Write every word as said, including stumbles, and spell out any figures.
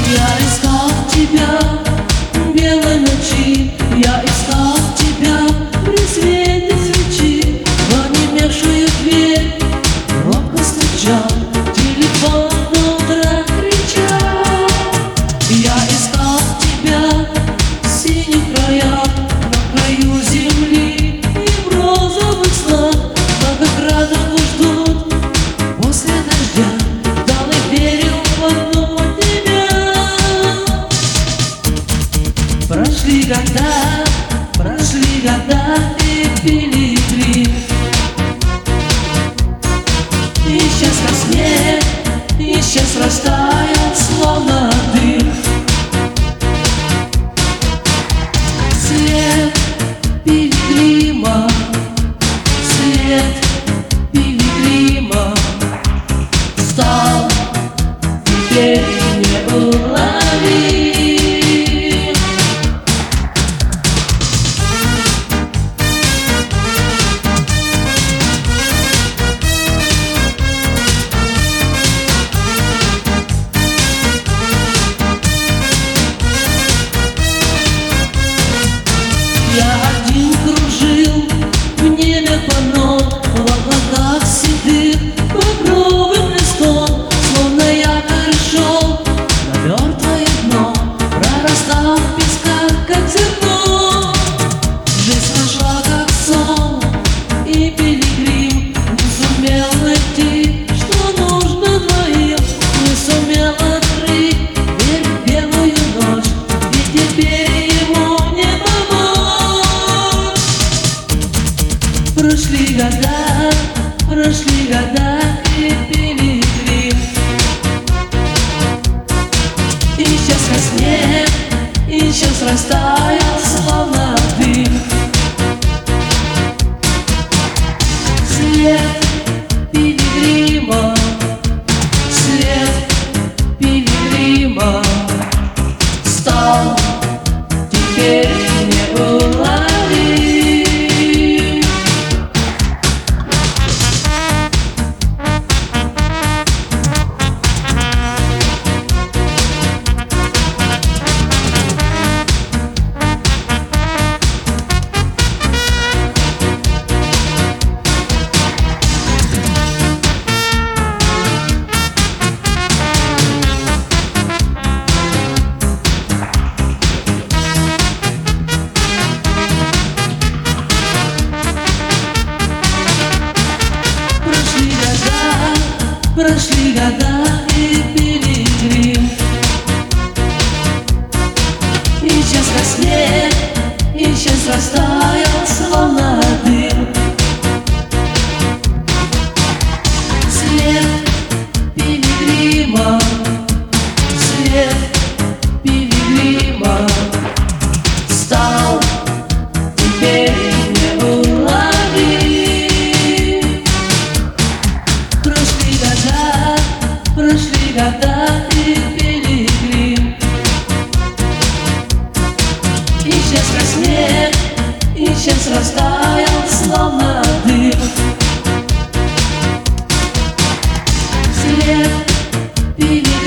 Я искал тебя в белой ночи, я искал тебя при свете свечи, в онемевшую дверь робко стучал, телефон до утра кричал. Я искал тебя в синих краях, на краю земли и в розовых снах. Многократно ждут после дождя, ждал и верил в одно тебя. Прошли года, прошли года, и пилигрим исчез как снег, исчез, растаял, словно дым. След пилигрима, след пилигрима стал теперь неуловим. Я один кружил в небе полно, в облаках седых багровым листом, словно якорь шел на мертвое дно, прорастал в песках, как зерно. Жизнь прошла, как сон, и пилигрим не сумел найти, что нужно двоим, не сумел открыть дверь в белую ночь, и теперь ему не помочь. Прошли года, прошли года, и пилигрим исчез как снег, исчез, растаял, словно дым. След пилигрима, след пилигрима стал теперь неуловим. Прошли года, и пилигрим исчез как снег, исчез, растаял, словно дым. След пилигрима, след пилигрима стал теперь неуловим. Прошли года, и пилигрим исчез как снег, исчез, растаял, словно дым. След пилигрима.